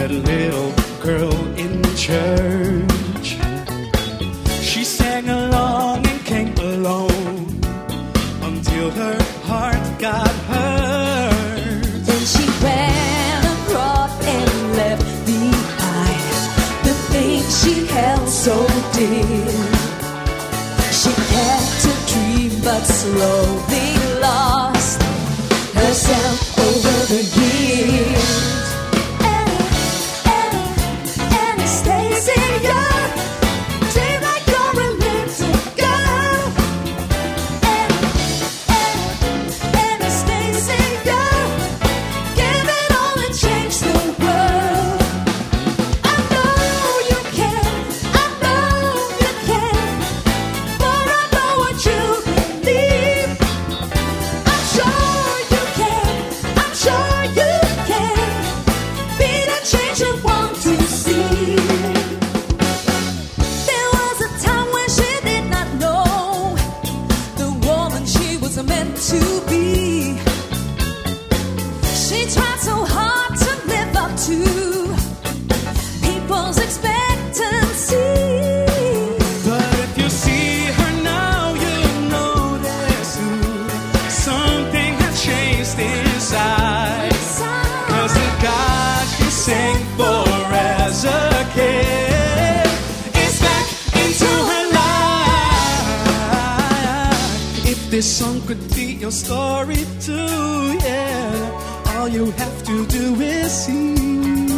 that little girl in church. She sang along and came alone until her heart got hurt. Then she ran abroad and left behind the things she held so dear. She had to dream but slowly lost herself over the years. Anastasia, dream like you're a little girl. Anastasia, give it all and change the world. I know you can, I know you can, for I know what you believe. I'm sure you can, I'm sure you can, be the change you want to see. There was a time when she did not know the woman she was meant to be. She tried so hard to live up to people's expectancy. But if you see her now, you'll notice something has changed inside. 'Cause the God she sang for as a kid is back into her life. If this song could be your story too, yeah, all you have to do is see.